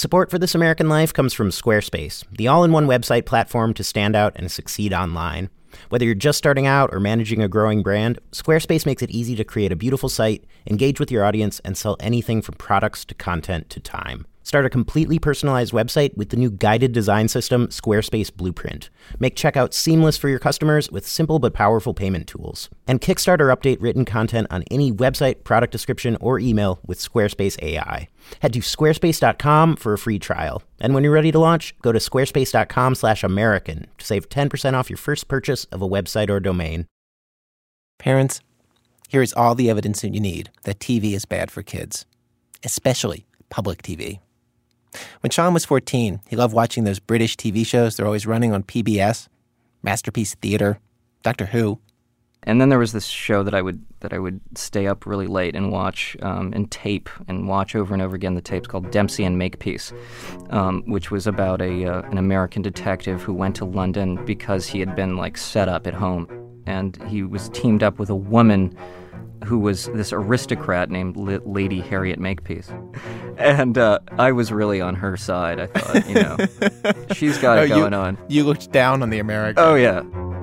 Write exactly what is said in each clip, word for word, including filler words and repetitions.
Support for This American Life comes from Squarespace, the all-in-one website platform to stand out and succeed online. Whether you're just starting out or managing a growing brand, Squarespace makes it easy to create a beautiful site, engage with your audience, and sell anything from products to content to time. Start a completely personalized website with the new guided design system, Squarespace Blueprint. Make checkout seamless for your customers with simple but powerful payment tools. And kickstart or update written content on any website, product description, or email with Squarespace A I. Head to squarespace dot com for a free trial. And when you're ready to launch, go to squarespace dot com slash American to save ten percent off your first purchase of a website or domain. Parents, here is all the evidence that you need that T V is bad for kids, especially public T V. When Sean was fourteen, he loved watching those British T V shows they're always running on P B S, Masterpiece Theatre, Doctor Who. And then there was this show that I would that I would stay up really late and watch um, and tape and watch over and over again. The tapes called Dempsey and Makepeace, um, which was about a uh, an American detective who went to London because he had been like set up at home, and he was teamed up with a woman who was this aristocrat named L- Lady Harriet Makepeace. And uh, I was really on her side. I thought, you know, she's got it oh, going you, on. You looked down on the American. Oh, yeah.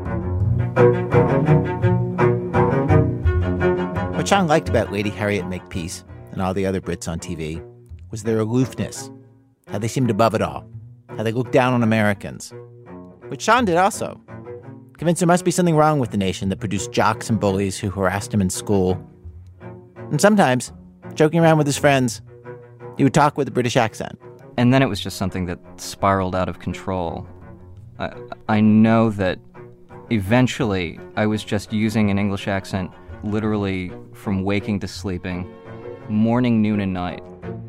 What Sean liked about Lady Harriet Makepeace and all the other Brits on T V was their aloofness, how they seemed above it all, how they looked down on Americans. But Sean did also. Convinced there must be something wrong with the nation that produced jocks and bullies who harassed him in school. And sometimes, joking around with his friends, he would talk with a British accent. And then it was just something that spiraled out of control. I, I know that eventually I was just using an English accent literally from waking to sleeping, morning, noon, and night.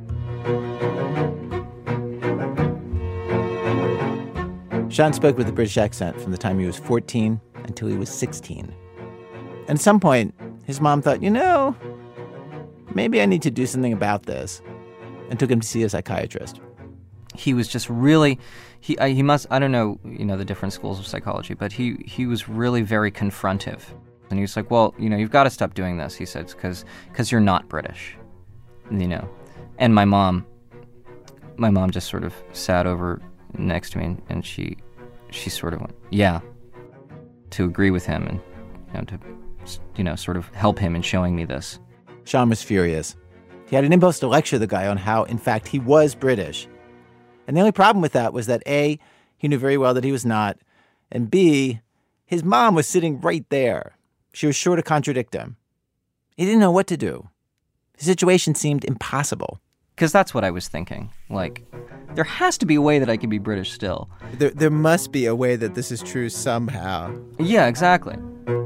Sean spoke with a British accent from the time he was fourteen until he was sixteen. And at some point, his mom thought, you know, maybe I need to do something about this, and took him to see a psychiatrist. He was just really, he I, he must, I don't know, you know, the different schools of psychology, but he, he was really very confrontive. And he was like, well, you know, you've got to stop doing this, he said, because because you're not British, you know. And my mom, my mom just sort of sat over next to me, and, and she she sort of went, yeah, to agree with him and, you know, to, you know, sort of help him in showing me this. Sean was furious. He had an impulse to lecture the guy on how, in fact, he was British. And the only problem with that was that A, he knew very well that he was not, and B, his mom was sitting right there. She was sure to contradict him. He didn't know what to do. His situation seemed impossible. Because that's what I was thinking. Like, there has to be a way that I can be British still. There, there must be a way that this is true somehow. Yeah, exactly.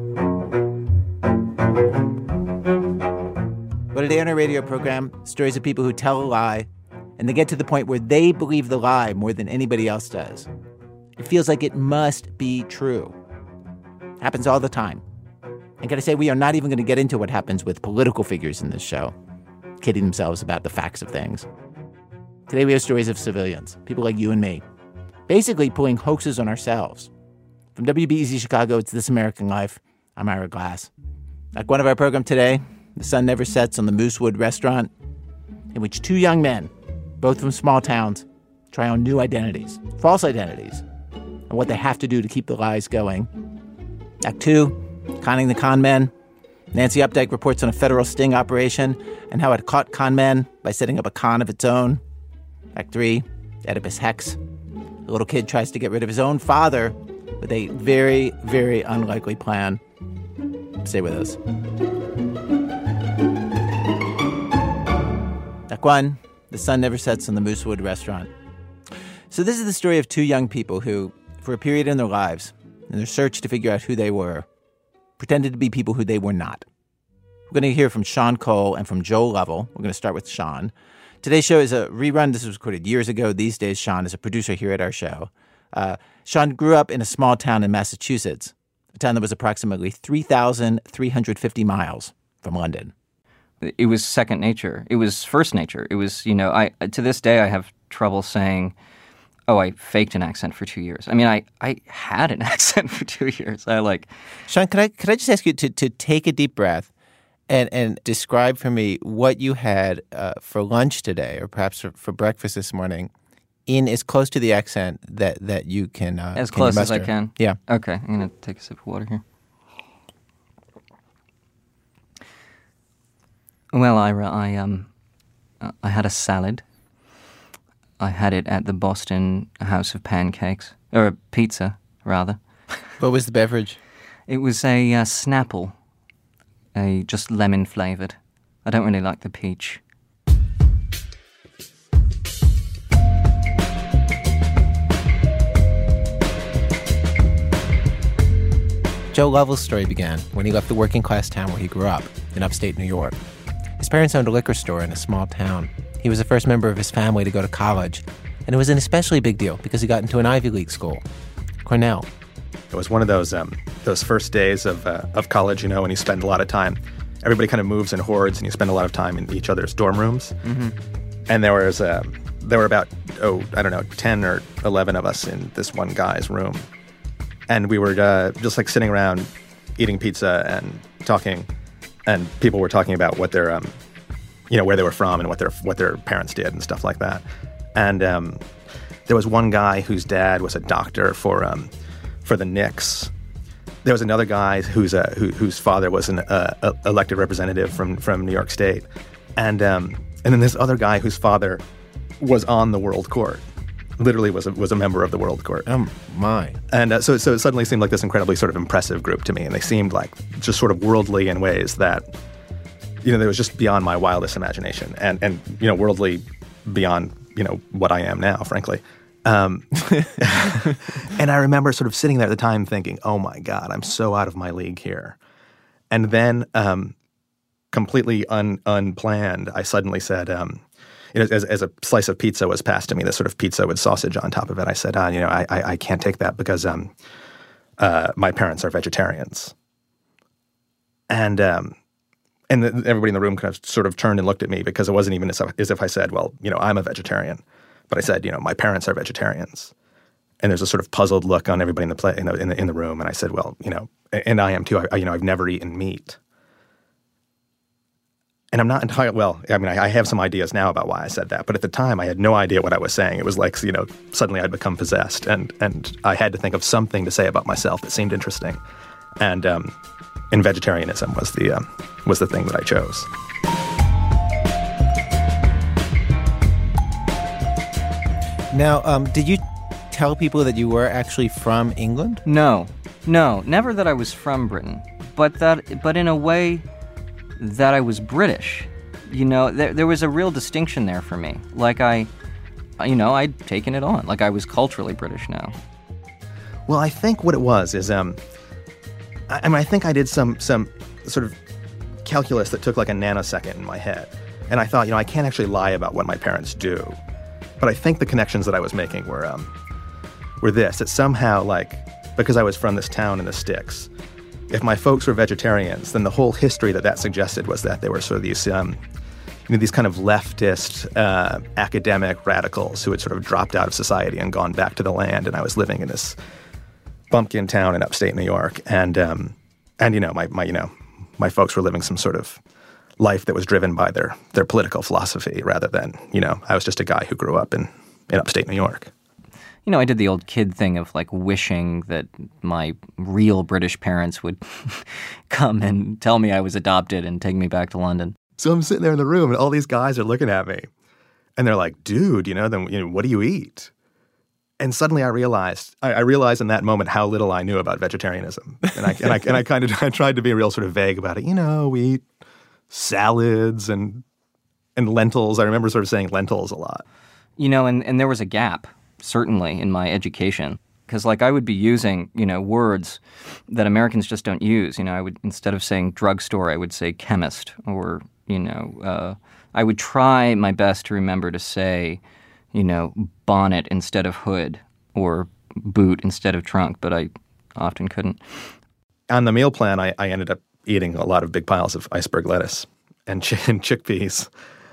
But today on our radio program, stories of people who tell a lie, and they get to the point where they believe the lie more than anybody else does. It feels like it must be true. Happens all the time. And can I say, we are not even going to get into what happens with political figures in this show, kidding themselves about the facts of things. Today we have stories of civilians, people like you and me, basically pulling hoaxes on ourselves. From W B E Z Chicago, it's This American Life. I'm Ira Glass. Like one of our program today, the sun never sets on the Moosewood restaurant, in which two young men, both from small towns, try on new identities, false identities, and what they have to do to keep the lies going. Act two, conning the con men. Nancy Updike reports on a federal sting operation and how it caught con men by setting up a con of its own. Act three, Oedipus Hex. A little kid tries to get rid of his own father with a very, very unlikely plan. Stay with us. Act one, the sun never sets on the Moosewood restaurant. So this is the story of two young people who, for a period in their lives, in their search to figure out who they were, pretended to be people who they were not. We're going to hear from Sean Cole and from Joel Lovell. We're going to start with Sean. Today's show is a rerun. This was recorded years ago. These days, Sean is a producer here at our show. Uh, Sean grew up in a small town in Massachusetts, a town that was approximately three thousand three hundred fifty miles from London. It was second nature. It was first nature. It was, you know, I to this day I have trouble saying, oh, I faked an accent for two years. I mean, I, I had an accent for two years. I like... Sean, could I, could I just ask you to, to take a deep breath And and describe for me what you had uh, for lunch today, or perhaps for, for breakfast this morning, in as close to the accent that, that you can uh, As can close you as I muster. can? Yeah. Okay, I'm going to take a sip of water here. Well, Ira, I, um, I had a salad. I had it at the Boston House of Pancakes, or a pizza, rather. What was the beverage? It was a uh, Snapple, a just lemon flavored. I don't really like the peach. Joe Lovell's story began when he left the working class town where he grew up, in upstate New York. His parents owned a liquor store in a small town. He was the first member of his family to go to college, and it was an especially big deal because he got into an Ivy League school, Cornell. It was one of those um, those first days of uh, of college, you know, when you spend a lot of time. Everybody kind of moves in hordes, and you spend a lot of time in each other's dorm rooms. Mm-hmm. And there was uh, there were about oh I don't know ten or eleven of us in this one guy's room, and we were uh, just like sitting around eating pizza and talking, and people were talking about what their um, you know where they were from and what their what their parents did and stuff like that. And um, there was one guy whose dad was a doctor for um, for the Knicks. There was another guy whose uh, who, whose father was an uh, elected representative from, from New York State, and um, and then this other guy whose father was on the World Court, literally was a, was a member of the World Court. Oh my! And uh, so so it suddenly seemed like this incredibly sort of impressive group to me, and they seemed like just sort of worldly in ways that, you know, they was just beyond my wildest imagination, and and you know, worldly beyond you know what I am now, frankly. Um, and I remember sort of sitting there at the time thinking, oh my God, I'm so out of my league here. And then um, completely un, unplanned, I suddenly said, um, you know, as, as a slice of pizza was passed to me, this sort of pizza with sausage on top of it, I said, ah, you know, I, I, I can't take that because um, uh, my parents are vegetarians. And um, and the, everybody in the room kind of sort of turned and looked at me because it wasn't even as if, as if I said, well, you know, I'm a vegetarian. But I said, you know, my parents are vegetarians, and there's a sort of puzzled look on everybody in the play in the in the, in the room. And I said, well, you know, and I am too. I, you know, I've never eaten meat, and I'm not entirely well. I mean, I, I have some ideas now about why I said that, but at the time, I had no idea what I was saying. It was like, you know, suddenly I'd become possessed, and and I had to think of something to say about myself that seemed interesting, and um, and vegetarianism was the um, was the thing that I chose. Now, um, did you tell people that you were actually from England? No, no, never that I was from Britain, but that, but in a way that I was British. You know, there there was a real distinction there for me. Like I, you know, I'd taken it on. Like I was culturally British now. Well, I think what it was is, um, I, I mean, I think I did some some sort of calculus that took like a nanosecond in my head, and I thought, you know, I can't actually lie about what my parents do. But I think the connections that I was making were um, were this, that somehow, like, because I was from this town in the sticks, if my folks were vegetarians, then the whole history that that suggested was that they were sort of these, um, you know, these kind of leftist uh, academic radicals who had sort of dropped out of society and gone back to the land. And I was living in this bumpkin town in upstate New York, and um, and you know, my my you know, my folks were living some sort of life that was driven by their their political philosophy rather than, you know, I was just a guy who grew up in, in upstate New York. You know, I did the old kid thing of like wishing that my real British parents would come and tell me I was adopted and take me back to London. So I'm sitting there in the room and all these guys are looking at me and they're like, dude, you know, then you know, what do you eat? And suddenly I realized, I, I realized in that moment how little I knew about vegetarianism. And I, and I, and I kind of I tried to be real sort of vague about it. You know, we eat salads and and lentils. I remember sort of saying lentils a lot. You know, and, and there was a gap, certainly, in my education. Because, like, I would be using, you know, words that Americans just don't use. You know, I would, instead of saying drugstore, I would say chemist. Or, you know, uh, I would try my best to remember to say, you know, bonnet instead of hood. Or boot instead of trunk. But I often couldn't. On the meal plan, I, I ended up eating a lot of big piles of iceberg lettuce and, ch- and chickpeas.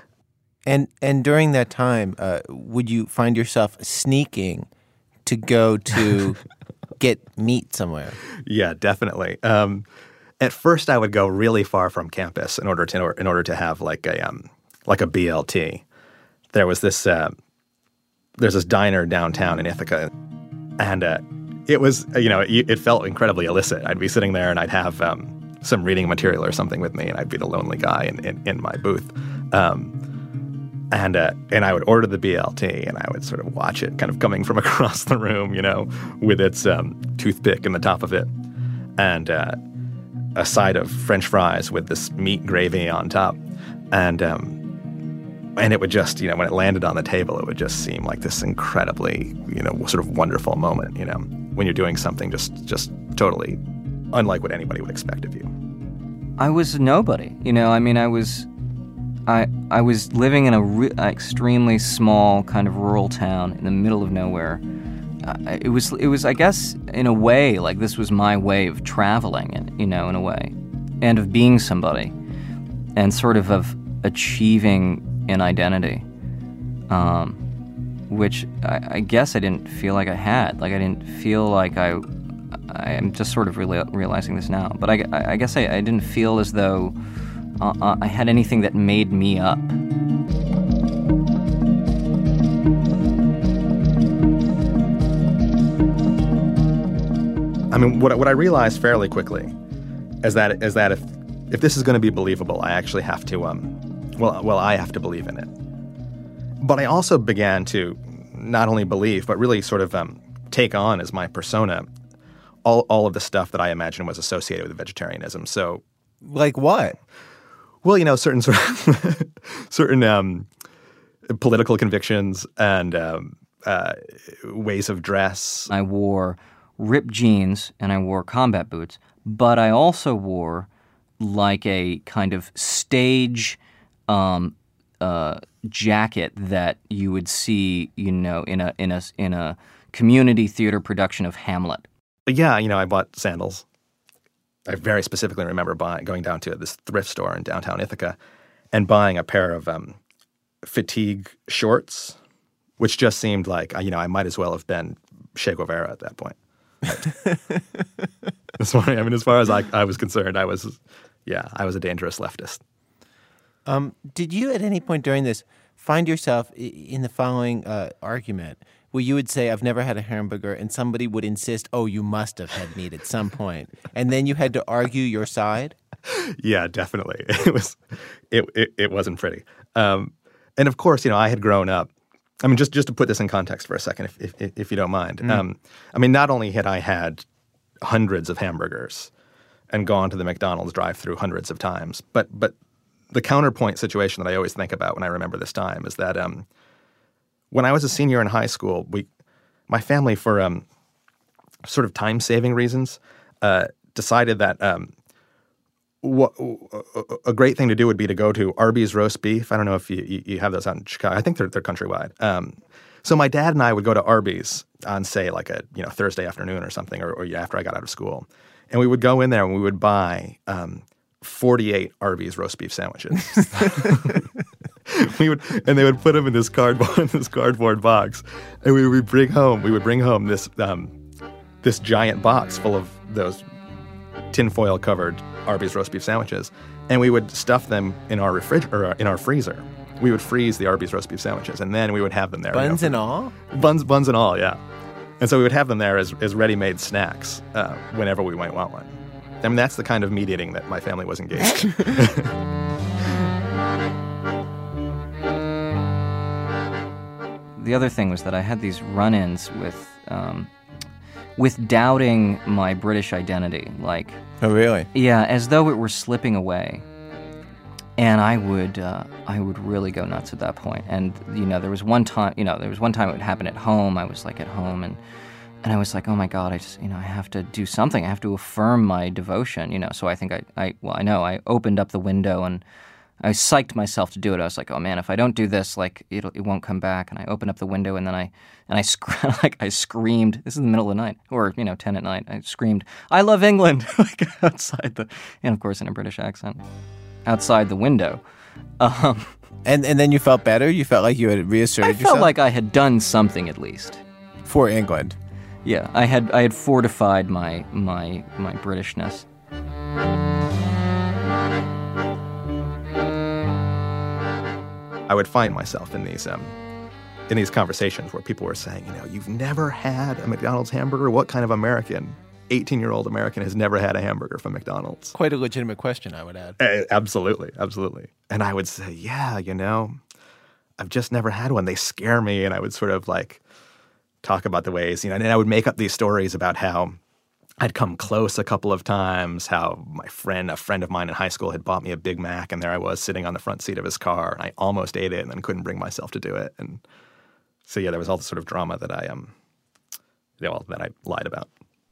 And and during that time, uh, would you find yourself sneaking to go to get meat somewhere? Yeah, definitely. Um, at first I would go really far from campus in order to in order to have like a um, like a B L T. There was this uh, there's this diner downtown in Ithaca, and uh, it was you know it, it felt incredibly illicit. I'd be sitting there and I'd have um, some reading material or something with me, and I'd be the lonely guy in in, in my booth. Um, And uh, and I would order the B L T, and I would sort of watch it kind of coming from across the room, you know, with its um, toothpick in the top of it, and uh, a side of French fries with this meat gravy on top, and um, and it would just, you know, when it landed on the table, it would just seem like this incredibly, you know, sort of wonderful moment, you know, when you're doing something just just totally unlike what anybody would expect of you. I was nobody, you know. I mean, I was. I I was living in a re- extremely small kind of rural town in the middle of nowhere. Uh, it was it was I guess in a way like this was my way of traveling, and you know, in a way, and of being somebody, and sort of of achieving an identity, um, which I, I guess I didn't feel like I had. Like I didn't feel like I. I'm just sort of reali- realizing this now, but I, I, I guess I, I didn't feel as though. Uh, uh, I had anything that made me up. I mean, what what I realized fairly quickly is that is that if if this is going to be believable, I actually have to um, well well I have to believe in it. But I also began to not only believe, but really sort of um, take on as my persona all all of the stuff that I imagined was associated with vegetarianism. So, like what? Well, you know, certain sort of certain um, political convictions and um, uh, ways of dress. I wore ripped jeans and I wore combat boots, but I also wore like a kind of stage um, uh, jacket that you would see, you know, in a in a in a community theater production of Hamlet. Yeah, you know, I bought sandals. I very specifically remember buying, going down to this thrift store in downtown Ithaca and buying a pair of um, fatigue shorts, which just seemed like, you know, I might as well have been Che Guevara at that point. As far, I mean, as far as I, I was concerned, I was, yeah, I was a dangerous leftist. Um, did you at any point during this find yourself in the following uh, argument where you would say, I've never had a hamburger, and somebody would insist, oh, you must have had meat at some point, and then you had to argue your side? Yeah, definitely. It was, it it, it wasn't pretty. Um, and of course, you know, I had grown up. I mean, just, just to put this in context for a second, if if, if you don't mind. Mm. Um, I mean, not only had I had hundreds of hamburgers and gone to the McDonald's drive-thru hundreds of times, but but the counterpoint situation that I always think about when I remember this time is that um, when I was a senior in high school, we, my family, for um, sort of time-saving reasons, uh, decided that um, what, a great thing to do would be to go to Arby's roast beef. I don't know if you, you, you have those out in Chicago. I think they're they're countrywide. Um, so my dad and I would go to Arby's on, say, like a you know Thursday afternoon or something, or, or after I got out of school, and we would go in there and we would buy um, forty-eight Arby's roast beef sandwiches. We would, and they would put them in this cardboard, this cardboard box, and we would bring home. We would bring home this um, this giant box full of those tinfoil covered Arby's roast beef sandwiches, and we would stuff them in our refrig- or in our freezer. We would freeze the Arby's roast beef sandwiches, and then we would have them there. Buns you know, and all? Buns, buns and all, yeah. And so we would have them there as, as ready-made snacks uh, whenever we might want one. I mean, that's the kind of meat eating that my family was engaged in. The other thing was that I had these run-ins with um, with doubting my British identity, like oh really? Yeah, as though it were slipping away. And I would uh, I would really go nuts at that point. And you know, there was one time, you know, there was one time it would happen at home. I was like at home, and and I was like, oh my God, I just, you know, I have to do something. I have to affirm my devotion, you know. So I think I, I well, I know I opened up the window and I psyched myself to do it. I was like, oh man, if I don't do this, like it'll it won't come back. And I opened up the window and then I and I sc- like I screamed. This is the middle of the night, or you know, ten at night. I screamed, "I love England!" like outside the, and of course in a British accent, outside the window. Um, and and then you felt better. You felt like you had reasserted I yourself. felt like I had done something at least for England. Yeah, I had I had fortified my my my Britishness. I would find myself in these um, in these conversations where people were saying, you know, you've never had a McDonald's hamburger? What kind of American, eighteen-year-old American has never had a hamburger from McDonald's? Quite a legitimate question, I would add. Uh, absolutely, absolutely. And I would say, yeah, you know, I've just never had one. They scare me. And I would sort of like talk about the ways, you know, and I would make up these stories about how I'd come close a couple of times, how my friend, a friend of mine in high school had bought me a Big Mac, and there I was sitting on the front seat of his car, and I almost ate it and then couldn't bring myself to do it. And so, yeah, there was all this sort of drama that I, um, you know, that I lied about.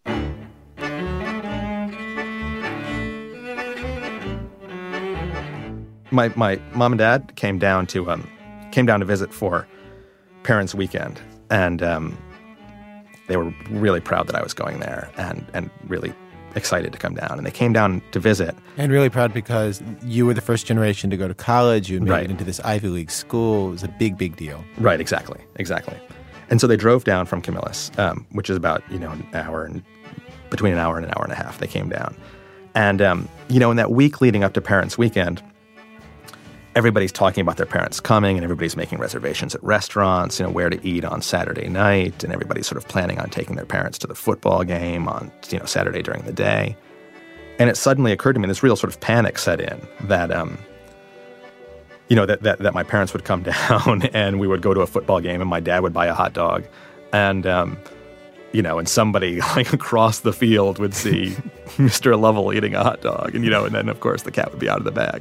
My my mom and dad came down to um came down to visit for Parents' Weekend, and um, they were really proud that I was going there, and and really excited to come down. And they came down to visit, and really proud because you were the first generation to go to college. You made right. it into this Ivy League school. It was a big, big deal. Right. Exactly. Exactly. And so they drove down from Camillus, um, which is about you know an hour and between an hour and an hour and a half. They came down, and um, you know in that week leading up to Parents' Weekend, everybody's talking about their parents coming, and everybody's making reservations at restaurants, you know, where to eat on Saturday night, and everybody's sort of planning on taking their parents to the football game on, you know, Saturday during the day. And it suddenly occurred to me, this real sort of panic set in that, um, you know, that, that, that my parents would come down and we would go to a football game and my dad would buy a hot dog. And, um, you know, and somebody like across the field would see Mister Lovell eating a hot dog. And, you know, and then, of course, the cat would be out of the bag.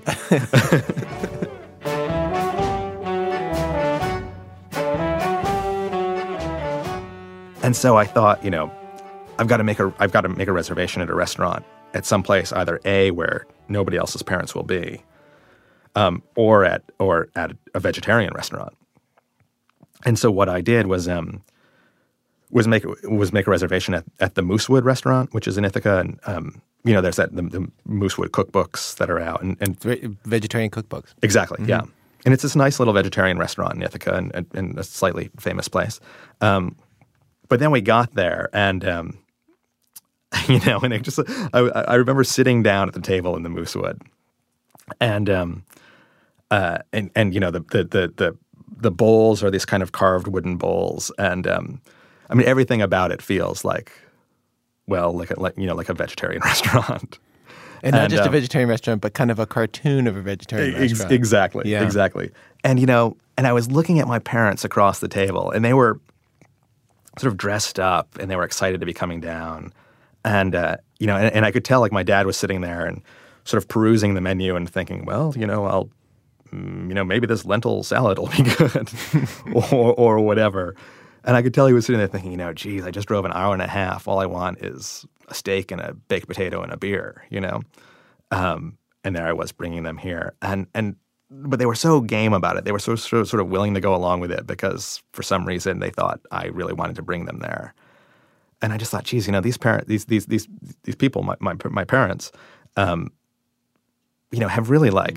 And so I thought, you know, I've got to make a I've got to make a reservation at a restaurant at some place, either A, where nobody else's parents will be, um, or at or at a vegetarian restaurant. And so what I did was um, was make was make a reservation at, at the Moosewood restaurant, which is in Ithaca, and um, you know, there's that the, the Moosewood cookbooks that are out, and, and vegetarian cookbooks. Exactly, mm-hmm. yeah. And it's this nice little vegetarian restaurant in Ithaca, and, and, and a slightly famous place. Um, But then we got there, and um, you know, and it just I, I remember sitting down at the table in the Moosewood, and um, uh, and and you know the the the the the bowls are these kind of carved wooden bowls, and um, I mean everything about it feels like, well, like a, like you know like a vegetarian restaurant, and not and, just um, a vegetarian restaurant, but kind of a cartoon of a vegetarian ex- restaurant. Exactly, yeah. exactly. And you know, and I was looking at my parents across the table, and they were sort of dressed up, and they were excited to be coming down. And, uh, you know, and, and I could tell, like, my dad was sitting there and sort of perusing the menu and thinking, well, you know, I'll, mm, you know, maybe this lentil salad will be good or, or whatever. And I could tell he was sitting there thinking, you know, geez, I just drove an hour and a half. All I want is a steak and a baked potato and a beer, you know? Um, and there I was bringing them here. And, and, But they were so game about it. They were so, so sort of willing to go along with it because for some reason they thought I really wanted to bring them there. And I just thought, geez, you know, these parent, these these these these people, my my, my parents, um, you know, have really like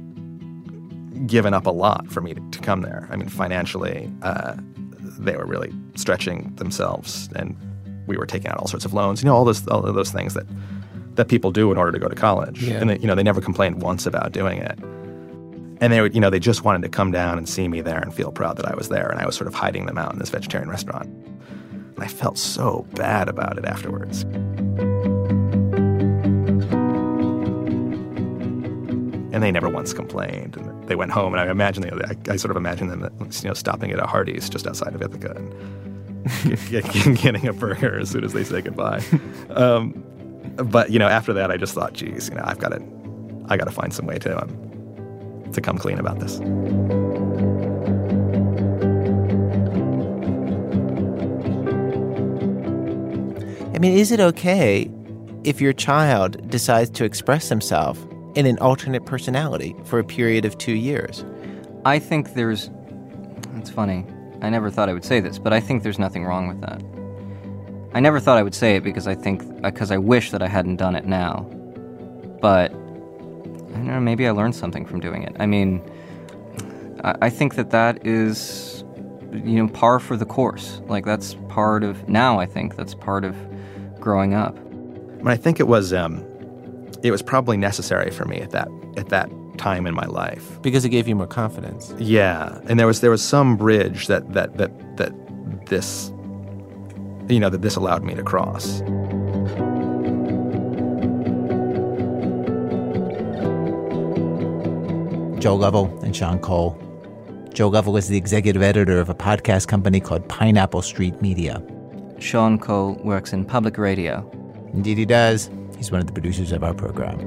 given up a lot for me to, to come there. I mean, financially, uh, they were really stretching themselves, and we were taking out all sorts of loans. You know, all those all of those things that that people do in order to go to college. Yeah. And they, you know, they never complained once about doing it. And they would, you know, they just wanted to come down and see me there and feel proud that I was there. And I was sort of hiding them out in this vegetarian restaurant. And I felt so bad about it afterwards. And they never once complained. And they went home, and I imagine they, I, I sort of imagine them, you know, stopping at a Hardee's just outside of Ithaca and get, get, getting a burger as soon as they say goodbye. Um, but you know, after that, I just thought, geez, you know, I've got to, I got to find some way to. Um, to come clean about this. I mean, is it okay if your child decides to express himself in an alternate personality for a period of two years? I think there's... It's funny. I never thought I would say this, but I think there's nothing wrong with that. I never thought I would say it because I think... because I wish that I hadn't done it now. But... I don't know, maybe I learned something from doing it. I mean, I, I think that that is, you know, par for the course. Like, that's part of, now I think that's part of growing up. I mean, I think it was, um, it was probably necessary for me at that, at that time in my life. Because it gave you more confidence. Yeah, and there was there was some bridge that that that that this, you know, that this allowed me to cross. Joe Lovell and Sean Cole. Joe Lovell is the executive editor of a podcast company called Pineapple Street Media. Sean Cole works in public radio. Indeed he does. He's one of the producers of our program.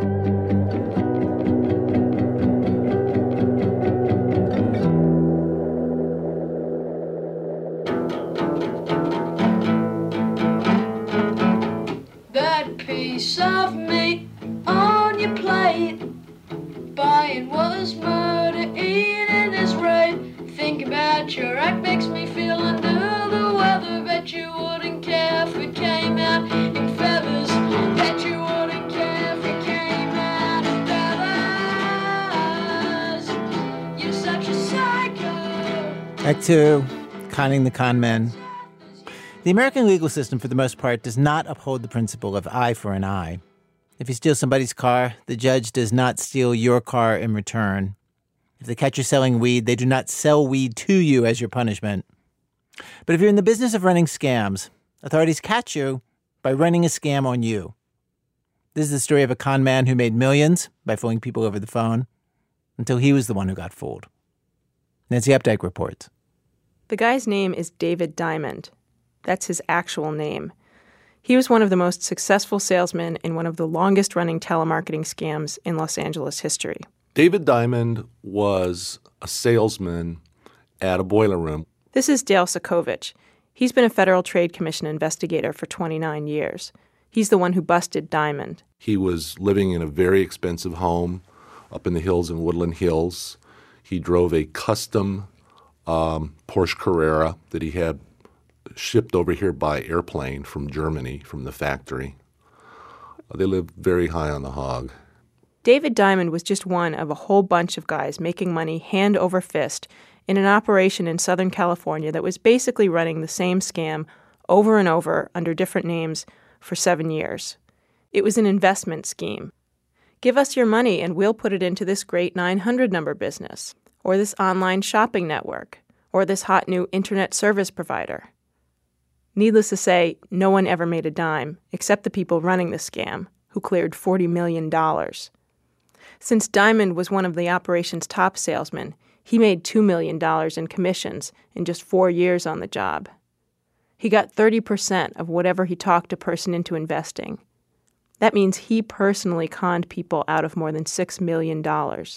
That piece of meat on your plate, buying was murder, eating is rape. Think about your act makes me feel under the weather. Bet you wouldn't care if it came out in feathers. Bet you wouldn't care if it came out in feathers. You're such a psycho. Act two, conning the con men. The American legal system, for the most part, does not uphold the principle of eye for an eye. If you steal somebody's car, the judge does not steal your car in return. If they catch you selling weed, they do not sell weed to you as your punishment. But if you're in the business of running scams, authorities catch you by running a scam on you. This is the story of a con man who made millions by fooling people over the phone until he was the one who got fooled. Nancy Updike reports. The guy's name is David Diamond. That's his actual name. He was one of the most successful salesmen in one of the longest-running telemarketing scams in Los Angeles history. David Diamond was a salesman at a boiler room. This is Dale Sokovich. He's been a Federal Trade Commission investigator for twenty-nine years. He's the one who busted Diamond. He was living in a very expensive home up in the hills in Woodland Hills. He drove a custom um, Porsche Carrera that he had shipped over here by airplane from Germany, from the factory. They lived very high on the hog. David Diamond was just one of a whole bunch of guys making money hand over fist in an operation in Southern California that was basically running the same scam over and over under different names for seven years. It was an investment scheme. Give us your money and we'll put it into this great nine hundred number business, or this online shopping network, or this hot new internet service provider. Needless to say, no one ever made a dime, except the people running the scam, who cleared forty million dollars. Since Diamond was one of the operation's top salesmen, he made two million dollars in commissions in just four years on the job. He got thirty percent of whatever he talked a person into investing. That means he personally conned people out of more than six million dollars.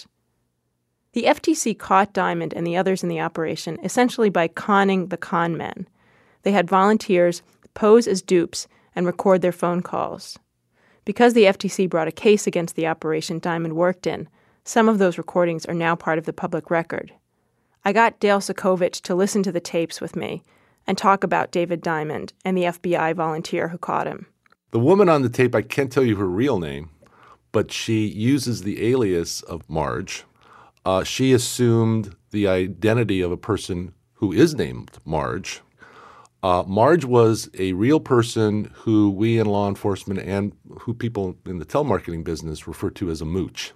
The F T C caught Diamond and the others in the operation essentially by conning the con men. They had volunteers pose as dupes and record their phone calls. Because the F T C brought a case against the operation Diamond worked in, some of those recordings are now part of the public record. I got Dale Sokovich to listen to the tapes with me and talk about David Diamond and the F B I volunteer who caught him. The woman on the tape, I can't tell you her real name, but she uses the alias of Marge. Uh, she assumed the identity of a person who is named Marge. Uh, Marge was a real person who we in law enforcement and who people in the telemarketing business refer to as a mooch.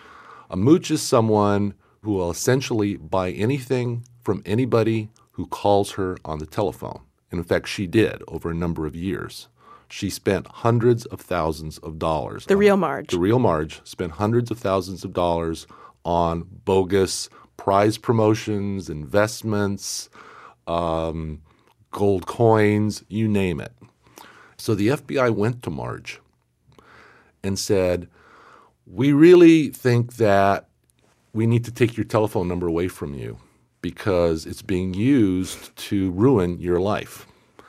A mooch is someone who will essentially buy anything from anybody who calls her on the telephone. And in fact, she did over a number of years. She spent hundreds of thousands of dollars. The real Marge. The real Marge spent hundreds of thousands of dollars on bogus prize promotions, investments, um, gold coins, you name it. So the F B I went to Marge and said, we really think that we need to take your telephone number away from you because it's being used to ruin your life.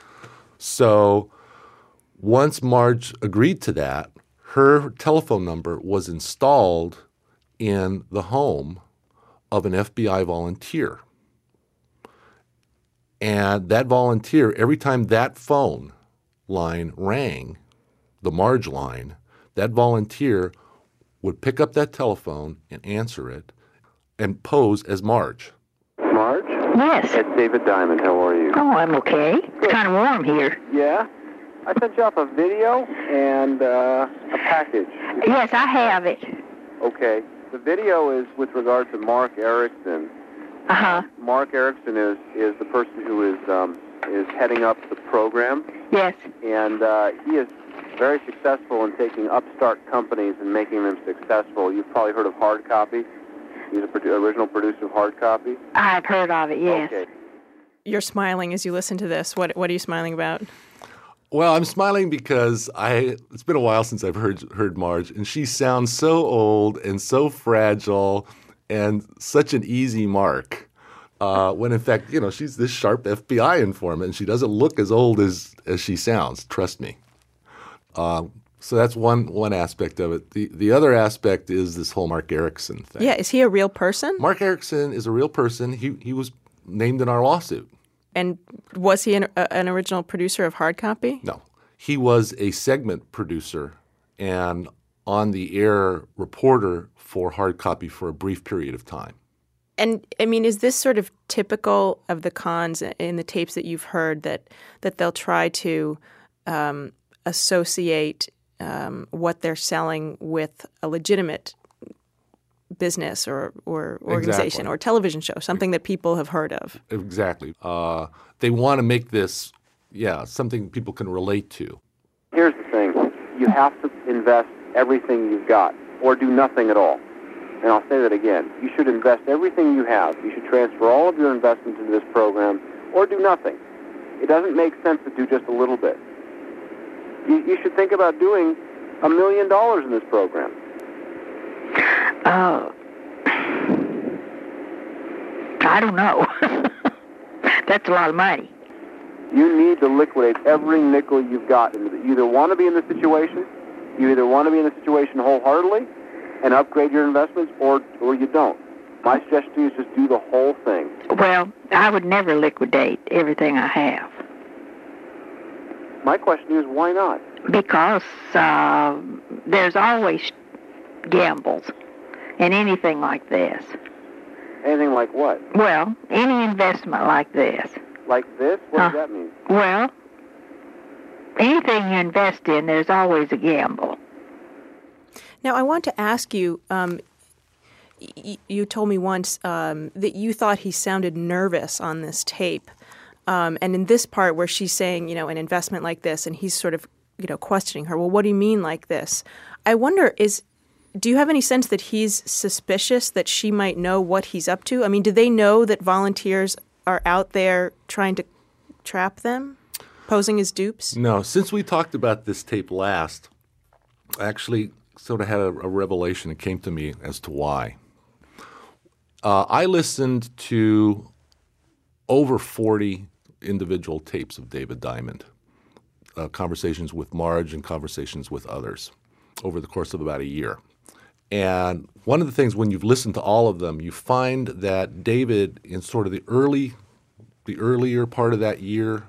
So once Marge agreed to that, her telephone number was installed in the home of an F B I volunteer. And that volunteer, every time that phone line rang, the Marge line, that volunteer would pick up that telephone and answer it and pose as Marge. Marge? Yes. It's David Diamond. How are you? Oh, I'm okay. It's kind of warm here. Yeah? I sent you off a video and uh, a package. Yes, I have it. Okay. The video is with regard to Mark Erickson. Uh-huh. Mark Erickson is, is the person who is um, is heading up the program. Yes. And uh, he is very successful in taking upstart companies and making them successful. You've probably heard of Hard Copy. He's the produ- original producer of Hard Copy. I've heard of it, yes. Okay. You're smiling as you listen to this. What What are you smiling about? Well, I'm smiling because I it's been a while since I've heard heard Marge, and she sounds so old and so fragile and such an easy mark. Uh, when in fact, you know, she's this sharp F B I informant, and she doesn't look as old as, as she sounds. Trust me. Uh, so that's one one aspect of it. The the other aspect is this whole Mark Erickson thing. Yeah, is he a real person? Mark Erickson is a real person. He he was named in our lawsuit. And was he an, uh, an original producer of Hard Copy? No. He was a segment producer and on-the-air reporter for Hard Copy for a brief period of time. And, I mean, is this sort of typical of the cons in the tapes that you've heard, that, that they'll try to um, associate um, what they're selling with a legitimate business or, or organization Exactly. or television show, something that people have heard of? Exactly. Uh, they want to make this, yeah, something people can relate to. Here's the thing. You have to invest everything you've got or do nothing at all. And I'll say that again. You should invest everything you have. You should transfer all of your investments into this program or do nothing. It doesn't make sense to do just a little bit. You, you should think about doing a million dollars in this program. Oh, I don't know. That's a lot of money. You need to liquidate every nickel you've got. You either want to be in this situation, you either want to be in the situation wholeheartedly and upgrade your investments, or or you don't. My suggestion to you is just do the whole thing. Well, I would never liquidate everything I have. My question is, why not? Because uh, there's always gambles in anything like this. Anything like what? Well, any investment like this. Like this? What Uh, does that mean? Well, anything you invest in, there's always a gamble. Now, I want to ask you, um, y- you told me once um, that you thought he sounded nervous on this tape. Um, and in this part where she's saying, you know, an investment like this, and he's sort of, you know, questioning her, well, what do you mean like this? I wonder, is do you have any sense that he's suspicious that she might know what he's up to? I mean, do they know that volunteers are out there trying to trap them, posing as dupes? No, since we talked about this tape last, I actually sort of had a, a revelation that came to me as to why. Uh, I listened to over forty individual tapes of David Diamond, uh, conversations with Marge and conversations with others over the course of about a year. And one of the things, when you've listened to all of them, you find that David, in sort of the early, the earlier part of that year,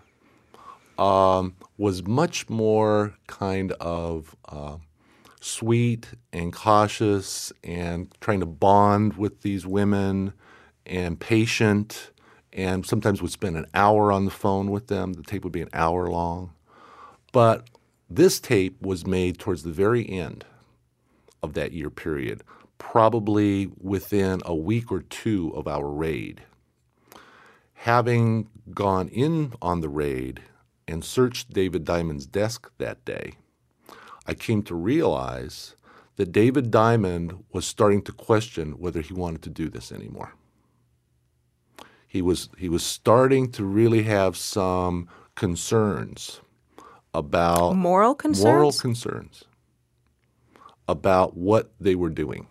um, was much more kind of uh, sweet and cautious and trying to bond with these women and patient, and sometimes would spend an hour on the phone with them. The tape would be an hour long. But this tape was made towards the very end of that year period, probably within a week or two of our raid. Having gone in on the raid and searched David Diamond's desk that day, I came to realize that David Diamond was starting to question whether he wanted to do this anymore. He was he was starting to really have some concerns about Moral concerns? Moral concerns about what they were doing.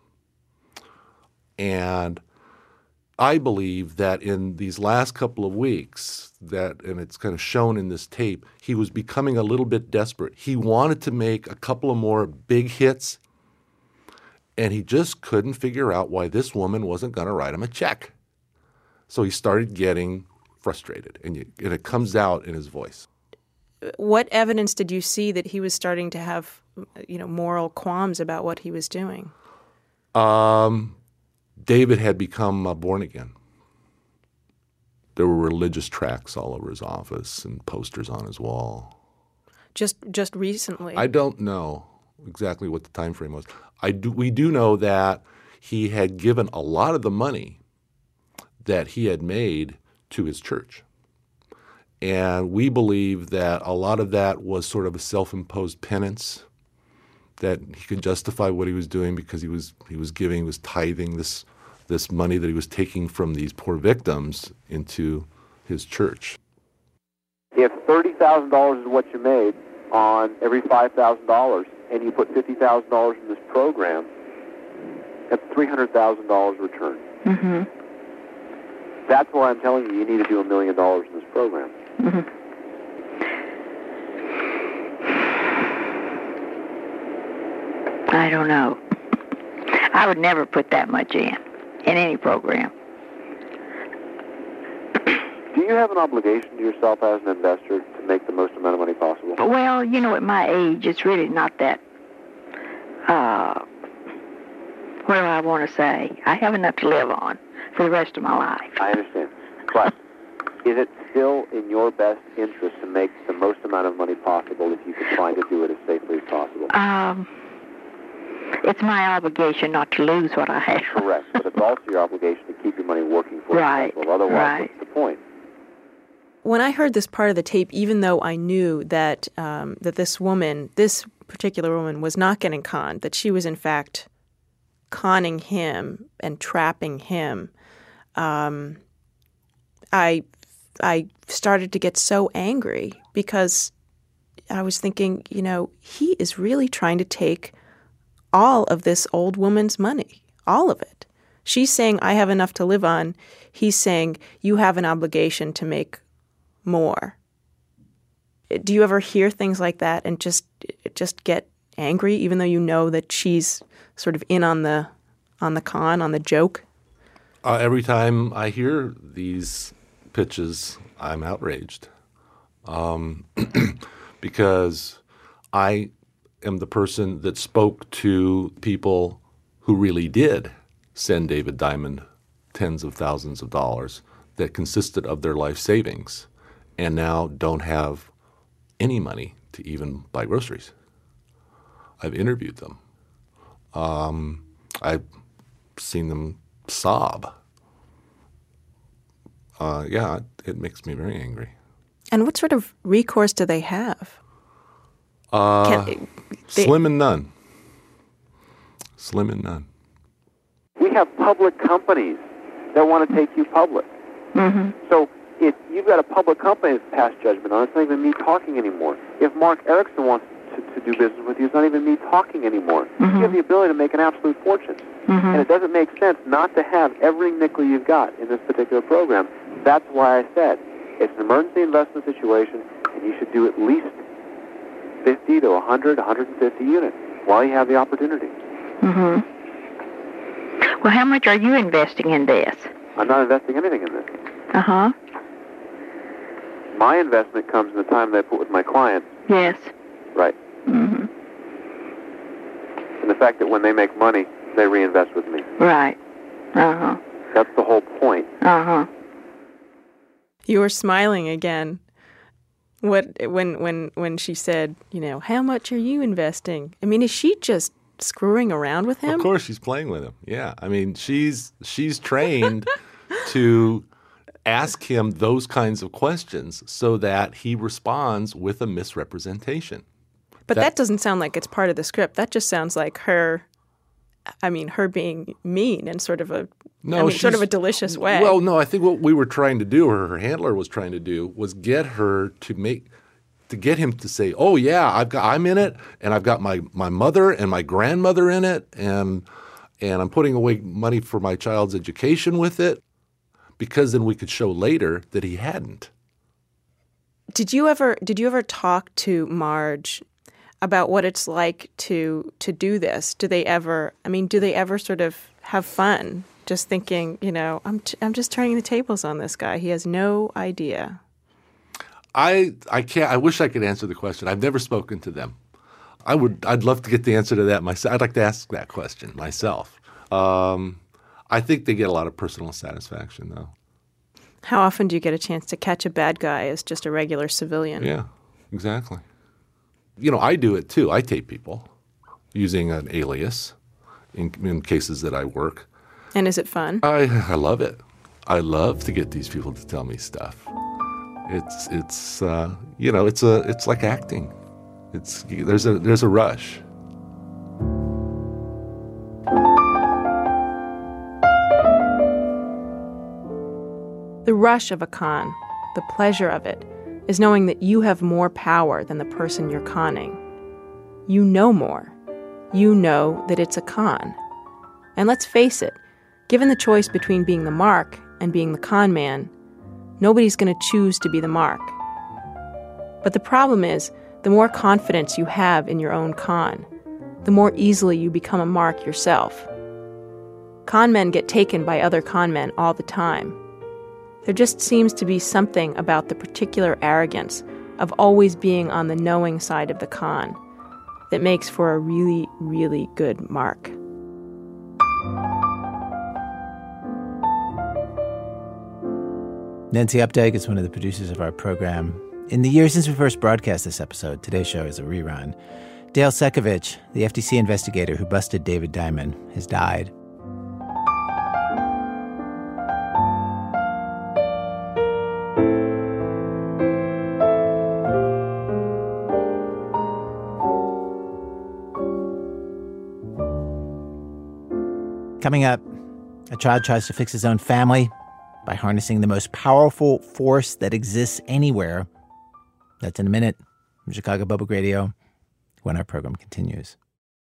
And I believe that in these last couple of weeks, that, and it's kind of shown in this tape, he was becoming a little bit desperate. He wanted to make a couple of more big hits, and he just couldn't figure out why this woman wasn't going to write him a check. So he started getting frustrated, and, you, and it comes out in his voice. What evidence did you see that he was starting to have, you know, moral qualms about what he was doing? Um, David had become uh, born again. There were religious tracts all over his office and posters on his wall. Just just recently? I don't know exactly what the time frame was. I do. We do know that he had given a lot of the money that he had made to his church. And we believe that a lot of that was sort of a self-imposed penance, that he could justify what he was doing because he was he was giving, he was tithing this this money that he was taking from these poor victims into his church. If thirty thousand dollars is what you made on every five thousand dollars, and you put fifty thousand dollars in this program, that's three hundred thousand dollars return. Mm-hmm. That's why I'm telling you, you need to do a million dollars in this program. Mm-hmm. I don't know. I would never put that much in, in any program. Do you have an obligation to yourself as an investor to make the most amount of money possible? Well, you know, at my age, it's really not that, uh, what do I want to say? I have enough to live on for the rest of my life. I understand. But is it still in your best interest to make the most amount of money possible if you can find to do it as safely as possible? Um... It's my obligation not to lose what I have. Correct, but it's also your obligation to keep your money working for right. you. Well, otherwise, right. what's the point? When I heard this part of the tape, even though I knew that um, that this woman, this particular woman, was not getting conned, that she was in fact conning him and trapping him, um, I I started to get so angry because I was thinking, you know, he is really trying to take all of this old woman's money, all of it. She's saying, I have enough to live on. He's saying, you have an obligation to make more. Do you ever hear things like that and just just get angry, even though you know that she's sort of in on the on the con, on the joke? Uh, every time I hear these pitches, I'm outraged. Um, because I am the person that spoke to people who really did send David Diamond tens of thousands of dollars that consisted of their life savings and now don't have any money to even buy groceries. I've interviewed them. Um, I've seen them sob. Uh, yeah, it makes me very angry. And what sort of recourse do they have? Uh, Can, they, slim and none. Slim and none. We have public companies that want to take you public. Mm-hmm. So if you've got a public company that's passed judgment on, it's not even me talking anymore. If Mark Erickson wants to, to do business with you, it's not even me talking anymore. Mm-hmm. You have the ability to make an absolute fortune. Mm-hmm. And it doesn't make sense not to have every nickel you've got in this particular program. That's why I said it's an emergency investment situation, and you should do at least fifty to one hundred, one hundred fifty units while you have the opportunity. Mm-hmm. Well, how much are you investing in this? I'm not investing anything in this. Uh-huh. My investment comes in the time that I put with my clients. Yes. Right. Mm-hmm. And the fact that when they make money, they reinvest with me. Right. Uh-huh. That's the whole point. Uh-huh. You were smiling again. What when when when she said, you know, how much are you investing? I mean, is she just screwing around with him? Of course, she's playing with him. Yeah, I mean, she's she's trained to ask him those kinds of questions so that he responds with a misrepresentation. But that, that doesn't sound like it's part of the script. That just sounds like her. I mean, her being mean in sort of a, no, I mean, sort of a delicious way. Well, no, I think what we were trying to do, or her handler was trying to do, was get her to make, to get him to say, "Oh yeah, I've got, I'm in it, and I've got my, my mother and my grandmother in it, and and I'm putting away money for my child's education with it," because then we could show later that he hadn't. Did you ever did you ever talk to Marge about what it's like to to do this? Do they ever, I mean, do they ever sort of have fun just thinking, you know, I'm t- I'm just turning the tables on this guy. He has no idea. I I can't I wish I could answer the question. I've never spoken to them. I would I'd love to get the answer to that myself. I'd like to ask that question myself. Um, I think they get a lot of personal satisfaction though. How often do you get a chance to catch a bad guy as just a regular civilian? Yeah, exactly. You know, I do it too. I tape people using an alias, in, in cases that I work. And is it fun? I, I love it. I love to get these people to tell me stuff. It's it's uh, you know it's a it's like acting. It's there's a there's a rush. The rush of a con, the pleasure of it, is knowing that you have more power than the person you're conning. You know more. You know that it's a con. And let's face it, given the choice between being the mark and being the con man, nobody's going to choose to be the mark. But the problem is, the more confidence you have in your own con, the more easily you become a mark yourself. Con men get taken by other con men all the time. There just seems to be something about the particular arrogance of always being on the knowing side of the con that makes for a really, really good mark. Nancy Updike is one of the producers of our program. In the years since we first broadcast this episode, today's show is a rerun. Dale Sekovich, the F T C investigator who busted David Diamond, has died. Coming up, a child tries to fix his own family by harnessing the most powerful force that exists anywhere. That's in a minute from Chicago Public Radio when our program continues.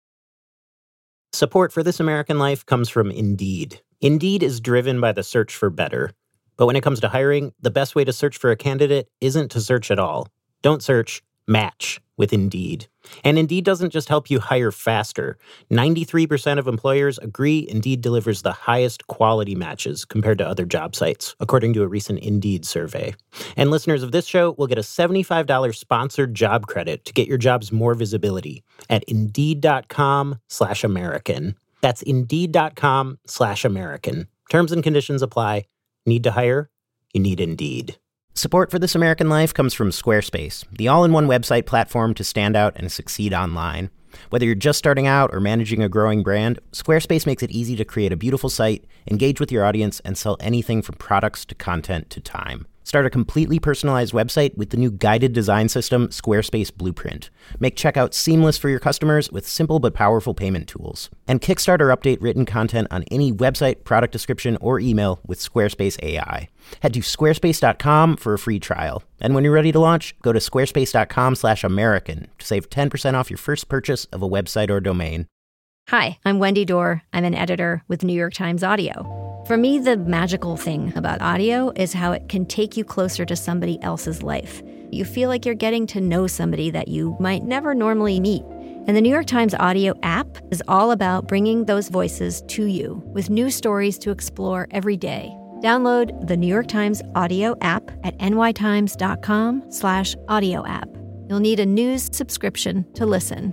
Support for This American Life comes from Indeed. Indeed is driven by the search for better. But when it comes to hiring, the best way to search for a candidate isn't to search at all. Don't search, match with Indeed. And Indeed doesn't just help you hire faster. ninety-three percent of employers agree Indeed delivers the highest quality matches compared to other job sites, according to a recent Indeed survey. And listeners of this show will get a seventy-five dollars sponsored job credit to get your jobs more visibility at Indeed.com slash American. That's Indeed.com slash American. Terms and conditions apply. Need to hire? You need Indeed. Support for This American Life comes from Squarespace, the all-in-one website platform to stand out and succeed online. Whether you're just starting out or managing a growing brand, Squarespace makes it easy to create a beautiful site, engage with your audience, and sell anything from products to content to time. Start a completely personalized website with the new guided design system, Squarespace Blueprint. Make checkout seamless for your customers with simple but powerful payment tools. And kickstart or update written content on any website, product description, or email with Squarespace A I. Head to squarespace dot com for a free trial. And when you're ready to launch, go to squarespace.com slash American to save ten percent off your first purchase of a website or domain. Hi, I'm Wendy Dorr. I'm an editor with New York Times Audio. For me, the magical thing about audio is how it can take you closer to somebody else's life. You feel like you're getting to know somebody that you might never normally meet. And the New York Times Audio app is all about bringing those voices to you with new stories to explore every day. Download the New York Times Audio app at nytimes.com slash audio app. You'll need a news subscription to listen.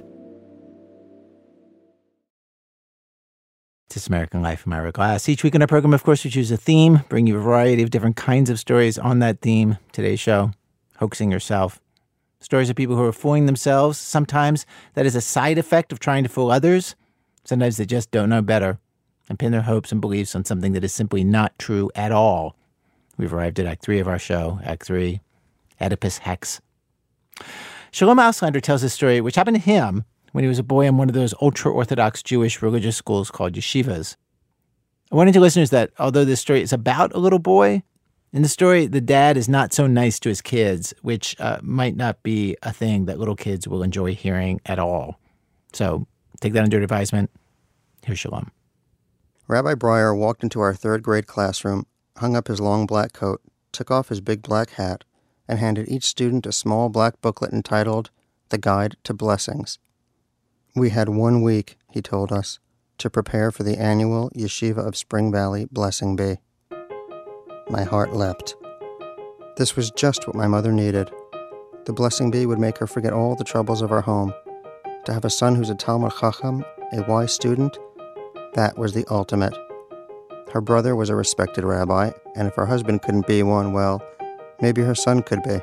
This American Life, I'm Ira Glass. Each week in our program, of course, we choose a theme, bring you a variety of different kinds of stories on that theme. Today's show, Hoaxing Yourself. Stories of people who are fooling themselves. Sometimes that is a side effect of trying to fool others. Sometimes they just don't know better and pin their hopes and beliefs on something that is simply not true at all. We've arrived at Act three of our show, Act three, Oedipus Hex. Shalom Auslander tells a story which happened to him when he was a boy in one of those ultra-Orthodox Jewish religious schools called yeshivas. I wanted to listeners that although this story is about a little boy, in the story, the dad is not so nice to his kids, which uh, might not be a thing that little kids will enjoy hearing at all. So take that under advisement. Here's Shalom. Rabbi Breyer walked into our third grade classroom, hung up his long black coat, took off his big black hat, and handed each student a small black booklet entitled The Guide to Blessings. We had one week, he told us, to prepare for the annual Yeshiva of Spring Valley Blessing Bee. My heart leapt. This was just what my mother needed. The Blessing Bee would make her forget all the troubles of our home. To have a son who's a Talmud Chacham, a wise student, that was the ultimate. Her brother was a respected rabbi, and if her husband couldn't be one, well, maybe her son could be.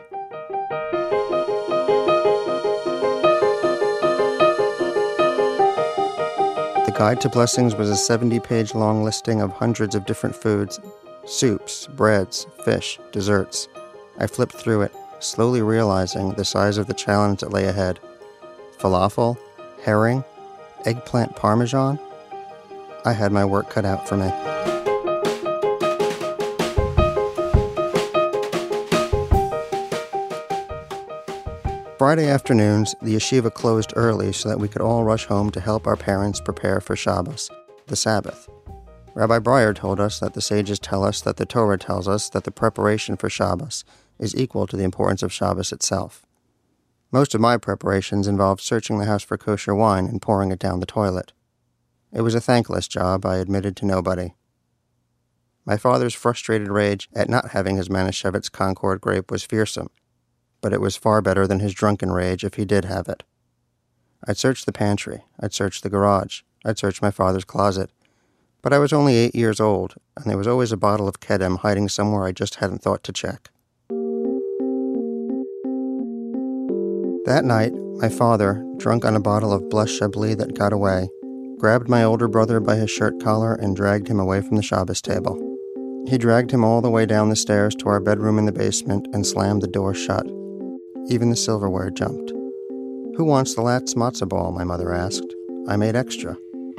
The Guide to Blessings was a seventy-page long listing of hundreds of different foods, soups, breads, fish, desserts. I flipped through it, slowly realizing the size of the challenge that lay ahead. Falafel, herring, eggplant parmesan. I had my work cut out for me. Friday afternoons, the yeshiva closed early so that we could all rush home to help our parents prepare for Shabbos, the Sabbath. Rabbi Breyer told us that the sages tell us that the Torah tells us that the preparation for Shabbos is equal to the importance of Shabbos itself. Most of my preparations involved searching the house for kosher wine and pouring it down the toilet. It was a thankless job, I admitted to nobody. My father's frustrated rage at not having his Manischewitz Concord grape was fearsome, but it was far better than his drunken rage if he did have it. I'd searched the pantry, I'd searched the garage, I'd searched my father's closet, but I was only eight years old, and there was always a bottle of Kedem hiding somewhere I just hadn't thought to check. That night, my father, drunk on a bottle of Bless Chablis that got away, grabbed my older brother by his shirt collar and dragged him away from the Shabbos table. He dragged him all the way down the stairs to our bedroom in the basement and slammed the door shut. Even the silverware jumped. "Who wants the lat's matzo ball?" my mother asked. I made extra.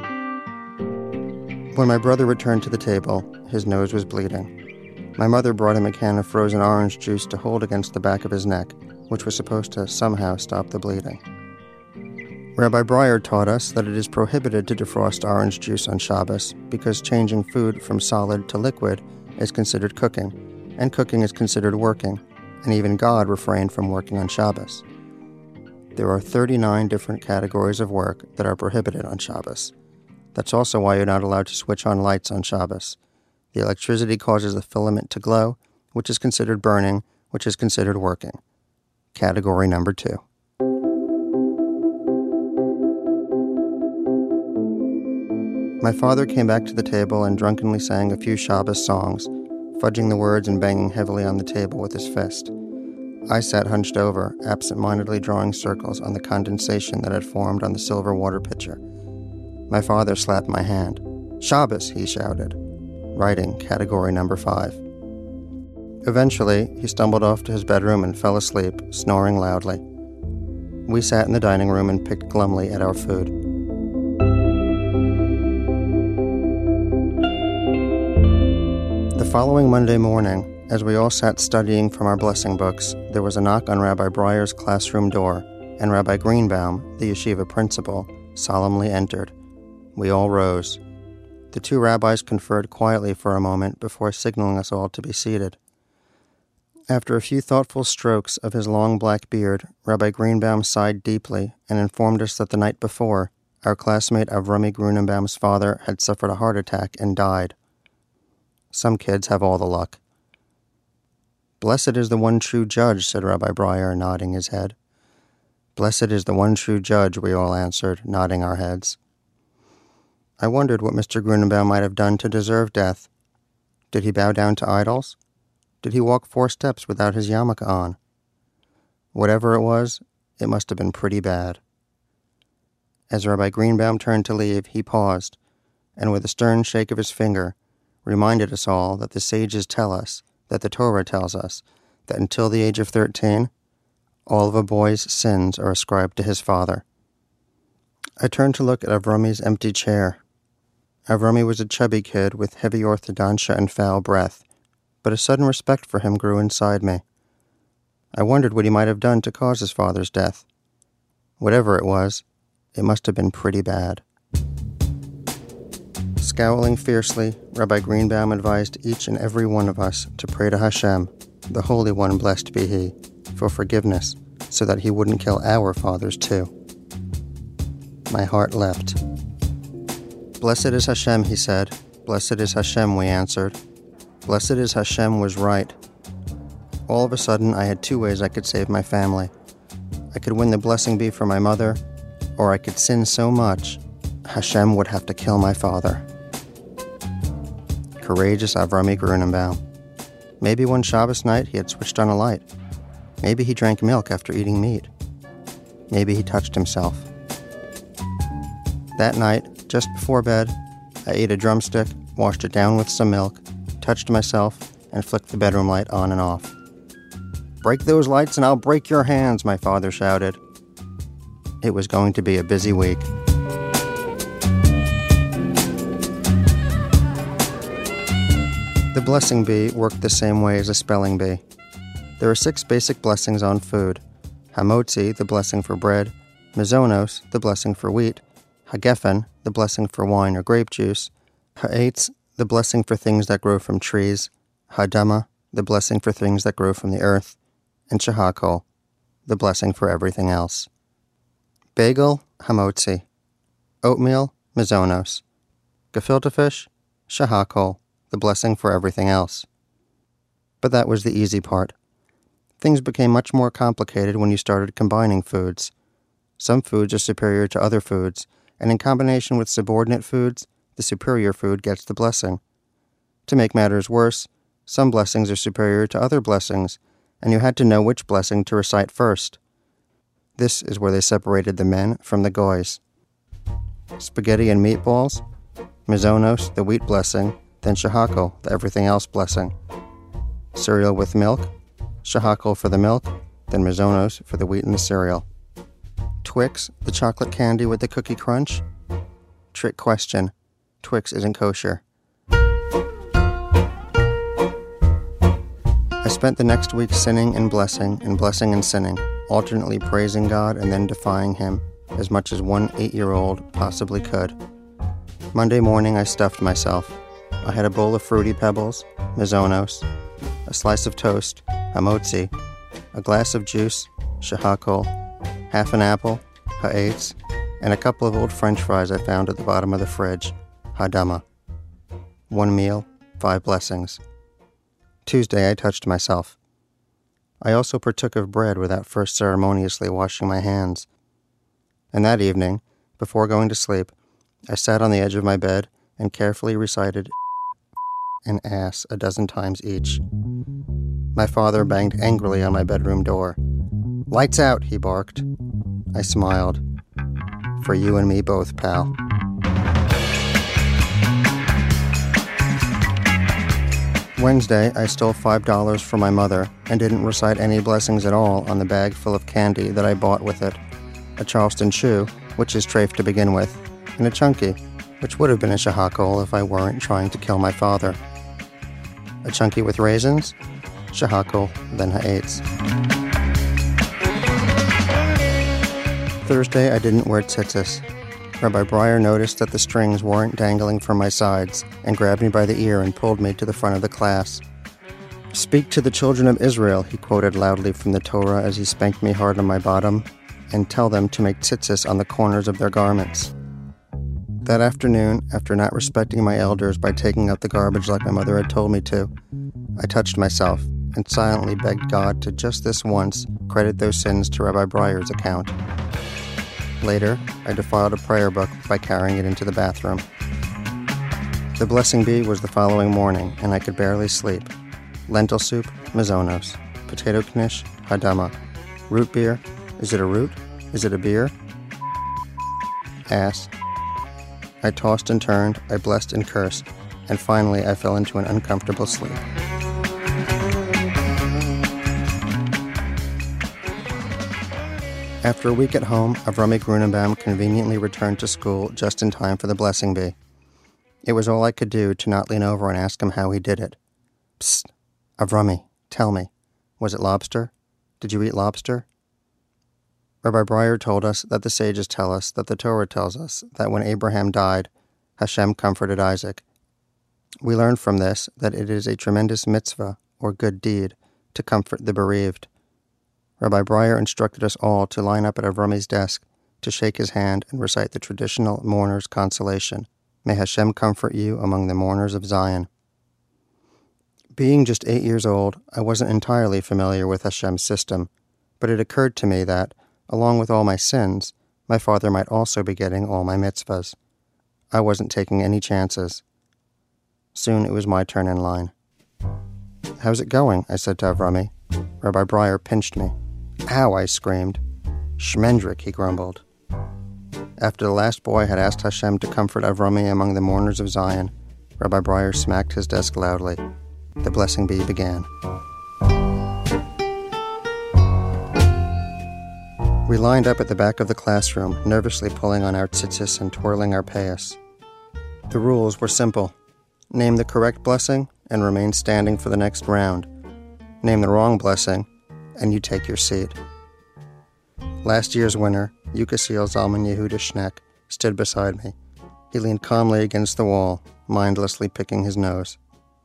When my brother returned to the table, his nose was bleeding. My mother brought him a can of frozen orange juice to hold against the back of his neck, which was supposed to somehow stop the bleeding. Rabbi Breyer taught us that it is prohibited to defrost orange juice on Shabbos because changing food from solid to liquid is considered cooking, and cooking is considered working, and even God refrained from working on Shabbos. There are thirty-nine different categories of work that are prohibited on Shabbos. That's also why you're not allowed to switch on lights on Shabbos. The electricity causes the filament to glow, which is considered burning, which is considered working. Category number two. My father came back to the table and drunkenly sang a few Shabbos songs, fudging the words and banging heavily on the table with his fist. I sat hunched over, absent-mindedly drawing circles on the condensation that had formed on the silver water pitcher. My father slapped my hand. "Shabbos," he shouted, writing category number five. Eventually, he stumbled off to his bedroom and fell asleep, snoring loudly. We sat in the dining room and picked glumly at our food. The following Monday morning, as we all sat studying from our blessing books, there was a knock on Rabbi Breyer's classroom door, and Rabbi Greenbaum, the yeshiva principal, solemnly entered. We all rose. The two rabbis conferred quietly for a moment before signaling us all to be seated. After a few thoughtful strokes of his long black beard, Rabbi Greenbaum sighed deeply and informed us that the night before, our classmate Avrami Grunenbaum's father had suffered a heart attack and died. Some kids have all the luck. "Blessed is the one true judge," said Rabbi Breyer, nodding his head. "Blessed is the one true judge," we all answered, nodding our heads. I wondered what Mister Grunenbaum might have done to deserve death. Did he bow down to idols? Did he walk four steps without his yarmulke on? Whatever it was, it must have been pretty bad. As Rabbi Greenbaum turned to leave, he paused, and with a stern shake of his finger, reminded us all that the sages tell us, that the Torah tells us, that until the age of thirteen, all of a boy's sins are ascribed to his father. I turned to look at Avrami's empty chair. Avrami was a chubby kid with heavy orthodontia and foul breath, but a sudden respect for him grew inside me. I wondered what he might have done to cause his father's death. Whatever it was, it must have been pretty bad. Scowling fiercely, Rabbi Greenbaum advised each and every one of us to pray to Hashem, the Holy One, blessed be He, for forgiveness, so that He wouldn't kill our fathers too. My heart leapt. "Blessed is Hashem," he said. "Blessed is Hashem," we answered. "Blessed is Hashem" was right. All of a sudden, I had two ways I could save my family. I could win the blessing bee for my mother, or I could sin so much, Hashem would have to kill my father. Courageous Avrami Grunenbaum. Maybe one Shabbos night he had switched on a light. Maybe he drank milk after eating meat. Maybe he touched himself. That night, Just before bed, I ate a drumstick, washed it down with some milk, touched myself, and flicked the bedroom light on and off. "Break those lights and I'll break your hands," my father shouted. It was going to be a busy week. The blessing bee worked the same way as a spelling bee. There are six basic blessings on food. Hamotzi, the blessing for bread, Mizonos, the blessing for wheat, Hagefen, the blessing for wine or grape juice, Ha'etz, the blessing for things that grow from trees, Hadama, the blessing for things that grow from the earth, and Shahakol, the blessing for everything else. Bagel, Hamotzi. Oatmeal, Mizonos. Gefilte fish, Shahakol, the blessing for everything else. But that was the easy part. Things became much more complicated when you started combining foods. Some foods are superior to other foods, and in combination with subordinate foods, the superior food gets the blessing. To make matters worse, some blessings are superior to other blessings, and you had to know which blessing to recite first. This is where they separated the men from the goys. Spaghetti and meatballs, Mizonos, the wheat blessing, then Shahakol, the everything else blessing. Cereal with milk, Shahakol for the milk, then Mizonos for the wheat and the cereal. Twix, the chocolate candy with the cookie crunch? Trick question. Twix isn't kosher. I spent the next week sinning and blessing, and blessing and sinning, alternately praising God and then defying Him, as much as one eight-year-old possibly could. Monday morning, I stuffed myself. I had a bowl of Fruity Pebbles, Mizonos, a slice of toast, Hamotzi, a glass of juice, Shahakol, half an apple, Ha'etz, and a couple of old French fries I found at the bottom of the fridge, Hadama. One meal, five blessings. Tuesday, I touched myself. I also partook of bread without first ceremoniously washing my hands. And that evening, before going to sleep, I sat on the edge of my bed and carefully recited and ass a dozen times each. My father banged angrily on my bedroom door. "Lights out," he barked. I smiled. "For you and me both, pal." Wednesday, I stole five dollars from my mother and didn't recite any blessings at all on the bag full of candy that I bought with it. A Charleston Chew, which is trafe to begin with, and a Chunky, which would have been a Shahakol if I weren't trying to kill my father. A Chunky with raisins, Shahakol, then Ha'etz. Thursday, I didn't wear tzitzis. Rabbi Breyer noticed that the strings weren't dangling from my sides and grabbed me by the ear and pulled me to the front of the class. "Speak to the children of Israel," he quoted loudly from the Torah as he spanked me hard on my bottom, "and tell them to make tzitzis on the corners of their garments." That afternoon, after not respecting my elders by taking out the garbage like my mother had told me to, I touched myself and silently begged God to just this once credit those sins to Rabbi Breyer's account. Later, I defiled a prayer book by carrying it into the bathroom. The blessing bee was the following morning, and I could barely sleep. Lentil soup, Mizonos. Potato knish, Hadama. Root beer. Is it a root? Is it a beer? Ass. I tossed and turned, I blessed and cursed, and finally I fell into an uncomfortable sleep. After a week at home, Avrami Grunenbaum conveniently returned to school just in time for the blessing bee. It was all I could do to not lean over and ask him how he did it. Psst, Avrami, tell me, was it lobster? Did you eat lobster? Rabbi Breyer told us that the sages tell us that the Torah tells us that when Abraham died, Hashem comforted Isaac. We learn from this that it is a tremendous mitzvah, or good deed, to comfort the bereaved. Rabbi Breyer instructed us all to line up at Avrami's desk, to shake his hand and recite the traditional mourner's consolation. May Hashem comfort you among the mourners of Zion. Being just eight years old, I wasn't entirely familiar with Hashem's system, but it occurred to me that, along with all my sins, my father might also be getting all my mitzvahs. I wasn't taking any chances. Soon it was my turn in line. "How's it going?" I said to Avrami. Rabbi Breyer pinched me. "Ow," I screamed. "Shmendrik," he grumbled. After the last boy had asked Hashem to comfort Avrami among the mourners of Zion, Rabbi Breyer smacked his desk loudly. The blessing bee began. We lined up at the back of the classroom, nervously pulling on our tzitzis and twirling our payas. The rules were simple. Name the correct blessing and remain standing for the next round. Name the wrong blessing, and you take your seat. Last year's winner, Yukasiel Zalman Yehuda Schneck, stood beside me. He leaned calmly against the wall, mindlessly picking his nose.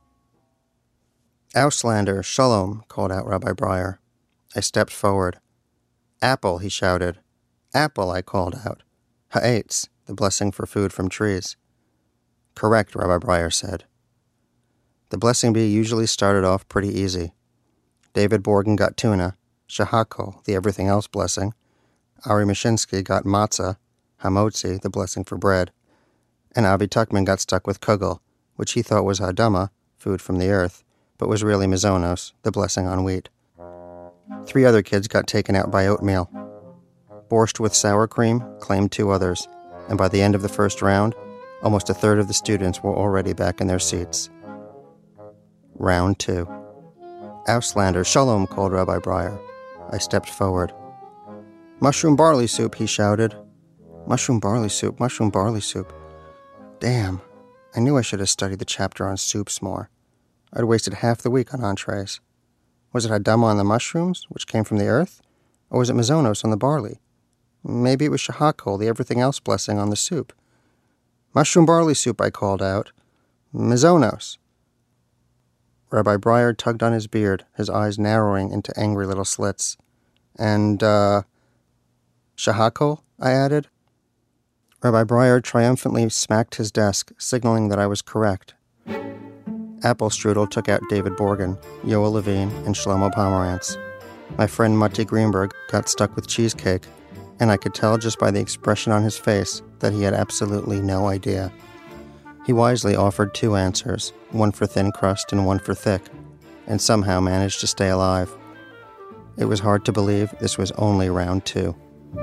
Auslander, Shalom, called out Rabbi Breyer. I stepped forward. Apple, he shouted. Apple, I called out. Ha'etz, the blessing for food from trees. Correct, Rabbi Breyer said. The blessing bee usually started off pretty easy. David Borgen got tuna, Shahako, the everything else blessing. Ari Mashinsky got matzah, hamotzi, the blessing for bread. And Avi Tuckman got stuck with kugel, which he thought was hadama, food from the earth, but was really mizonos, the blessing on wheat. Three other kids got taken out by oatmeal. Borscht with sour cream claimed two others, and by the end of the first round, almost a third of the students were already back in their seats. Round two. Auslander, Shalom, called Rabbi Breyer. I stepped forward. Mushroom barley soup, he shouted. Mushroom barley soup, mushroom barley soup. Damn, I knew I should have studied the chapter on soups more. I'd wasted half the week on entrees. Was it hadama on the mushrooms, which came from the earth? Or was it mizonos on the barley? Maybe it was shahakol, the everything else blessing, on the soup. Mushroom barley soup, I called out. Mizonos. Rabbi Breyer tugged on his beard, his eyes narrowing into angry little slits. And, uh, shahakol, I added. Rabbi Breyer triumphantly smacked his desk, signaling that I was correct. Apple Strudel took out David Borgen, Yoel Levine, and Shlomo Pomerantz. My friend Matti Greenberg got stuck with cheesecake, and I could tell just by the expression on his face that he had absolutely no idea. He wisely offered two answers, one for thin crust and one for thick, and somehow managed to stay alive. It was hard to believe this was only round two.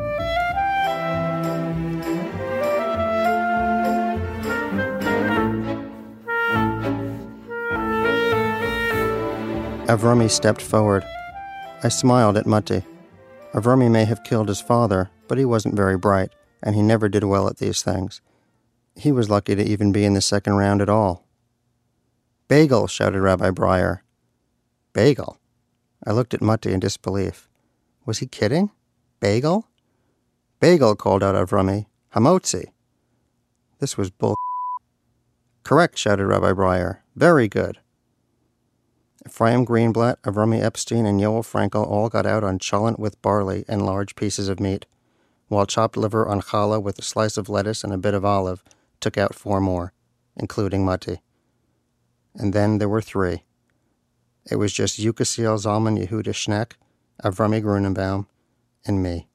Avrami stepped forward. I smiled at Matti. Avrami may have killed his father, but he wasn't very bright, and he never did well at these things. He was lucky to even be in the second round at all. Bagel, shouted Rabbi Breyer. Bagel? I looked at Matti in disbelief. Was he kidding? Bagel? Bagel, called out Avrami. Hamotzi. This was bull. Correct, shouted Rabbi Breyer. Very good. Ephraim Greenblatt, Avrami Epstein, and Yoel Frankel all got out on cholent with barley and large pieces of meat, while chopped liver on challah with a slice of lettuce and a bit of olive took out four more, including Matti. And then there were three. It was just Yukasiel Zalman Yehuda Schneck, Avrami Grunenbaum, and me.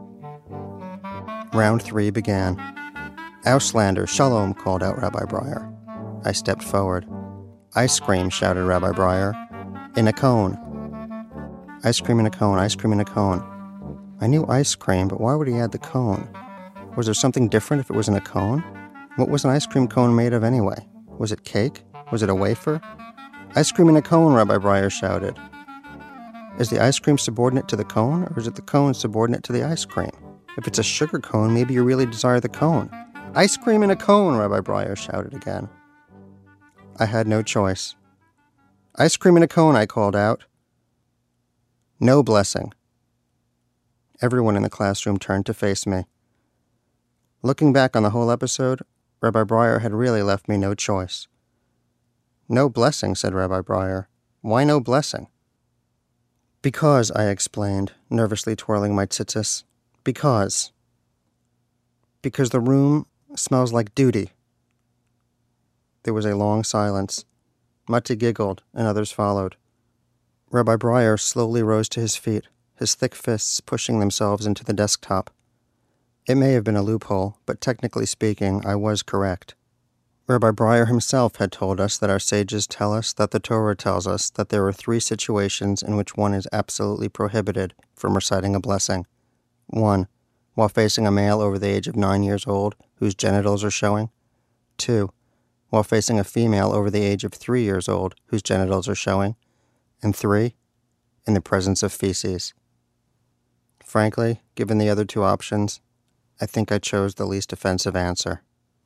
Round three began. Auslander, Shalom, called out Rabbi Breyer. I stepped forward. Ice cream, shouted Rabbi Breyer. In a cone. Ice cream in a cone, ice cream in a cone. I knew ice cream, but why would he add the cone? Was there something different if it was in a cone? What was an ice cream cone made of anyway? Was it cake? Was it a wafer? Ice cream in a cone, Rabbi Breyer shouted. Is the ice cream subordinate to the cone, or is it the cone subordinate to the ice cream? If it's a sugar cone, maybe you really desire the cone. Ice cream in a cone, Rabbi Breyer shouted again. I had no choice. Ice cream in a cone, I called out. No blessing. Everyone in the classroom turned to face me. Looking back on the whole episode, Rabbi Breyer had really left me no choice. No blessing, said Rabbi Breyer. Why no blessing? Because, I explained, nervously twirling my tzitzis. Because. Because the room smells like duty. There was a long silence. Matti giggled, and others followed. Rabbi Breyer slowly rose to his feet, his thick fists pushing themselves into the desktop. It may have been a loophole, but technically speaking, I was correct. Rabbi Breyer himself had told us that our sages tell us that the Torah tells us that there are three situations in which one is absolutely prohibited from reciting a blessing. One, while facing a male over the age of nine years old whose genitals are showing. Two, while facing a female over the age of three years old whose genitals are showing. And three, in the presence of feces. Frankly, given the other two options, I think I chose the least offensive answer.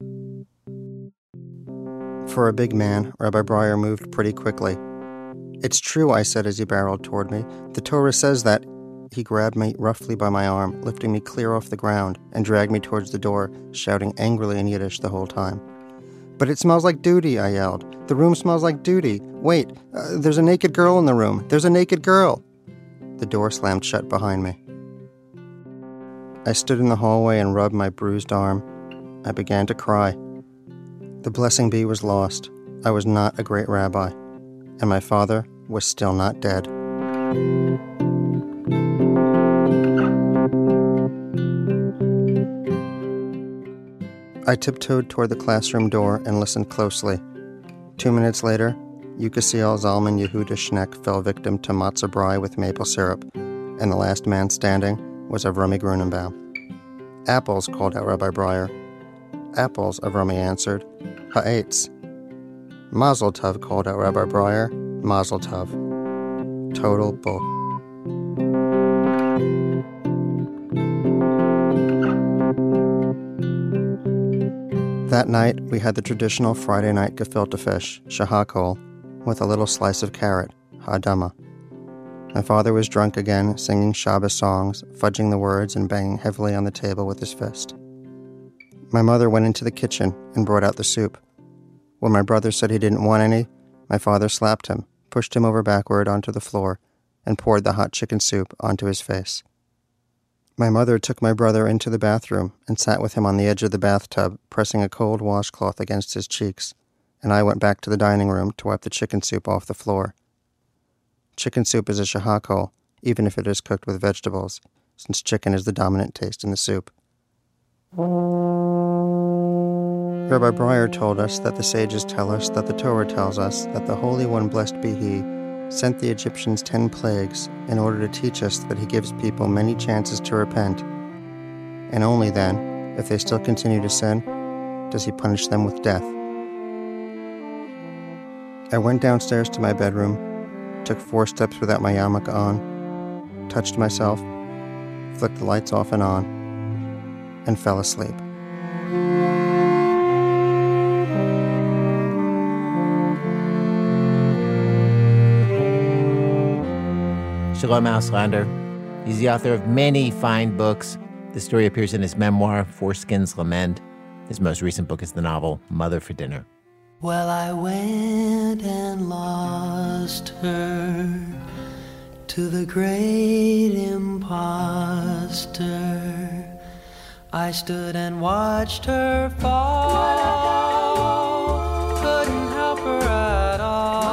For a big man, Rabbi Breyer moved pretty quickly. "It's true," I said as he barreled toward me. "The Torah says that." He grabbed me roughly by my arm, lifting me clear off the ground, and dragged me towards the door, shouting angrily in Yiddish the whole time. "But it smells like duty," I yelled. "The room smells like duty. Wait, uh, there's a naked girl in the room. There's a naked girl." The door slammed shut behind me. I stood in the hallway and rubbed my bruised arm. I began to cry. The blessing bee was lost. I was not a great rabbi, and my father was still not dead. I tiptoed toward the classroom door and listened closely. Two minutes later, Yukasiel Zalman Yehuda Schneck fell victim to matzah brie with maple syrup, and the last man standing was Avrami Grunenbaum. "Apples," called out Rabbi Breyer. "Apples," Avrami answered. "Ha'etz." "Mazel tov," called out Rabbi Breyer. "Mazel tov." Total bull. That night, we had the traditional Friday night gefilte fish, shahakol, with a little slice of carrot, ha'adama. My father was drunk again, singing Shabbos songs, fudging the words and banging heavily on the table with his fist. My mother went into the kitchen and brought out the soup. When my brother said he didn't want any, my father slapped him, pushed him over backward onto the floor, and poured the hot chicken soup onto his face. My mother took my brother into the bathroom and sat with him on the edge of the bathtub, pressing a cold washcloth against his cheeks, and I went back to the dining room to wipe the chicken soup off the floor. Chicken soup is a shahakol, even if it is cooked with vegetables, since chicken is the dominant taste in the soup. Rabbi Breyer told us that the sages tell us that the Torah tells us that the Holy One, blessed be He, sent the Egyptians ten plagues in order to teach us that He gives people many chances to repent, and only then, if they still continue to sin, does He punish them with death. I went downstairs to my bedroom, took four steps without my yarmulke on, touched myself, flicked the lights off and on, and fell asleep. Shalom Auslander. He's the author of many fine books. The story appears in his memoir, Foreskin's Lament. His most recent book is the novel, Mother for Dinner. Well, I went and lost her to the great imposter. I stood and watched her fall, couldn't help her at all.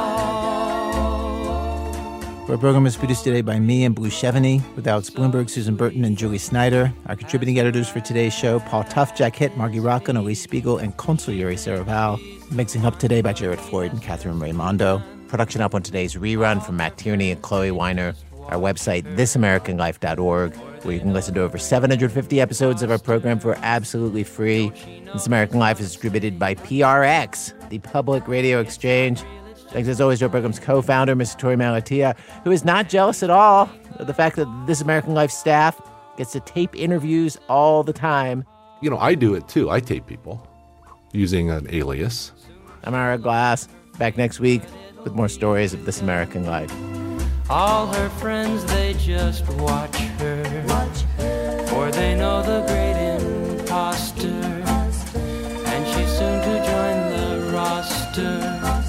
Our program is produced today by me and Blue Chevany, with Alex Bloomberg, Susan Burton, and Julie Snyder. Our contributing editors for today's show, Paul Tuff, Jack Hitt, Margie Rockin, Elise Spiegel, and Consul Yuri Saraval. Mixing up today by Jared Floyd and Catherine Raimondo. Production up on today's rerun from Matt Tierney and Chloe Weiner. Our website, this american life dot org, where you can listen to over seven hundred fifty episodes of our program for absolutely free. This American Life is distributed by P R X, the Public Radio Exchange. Thanks as always to our program's co-founder, Mister Tori Malatia, who is not jealous at all of the fact that This American Life staff gets to tape interviews all the time. You know, I do it too. I tape people using an alias. I'm Ira Glass, back next week with more stories of This American Life. All her friends, they just watch her, watch her. For they know the great imposter, imposter. And she's soon to join the roster.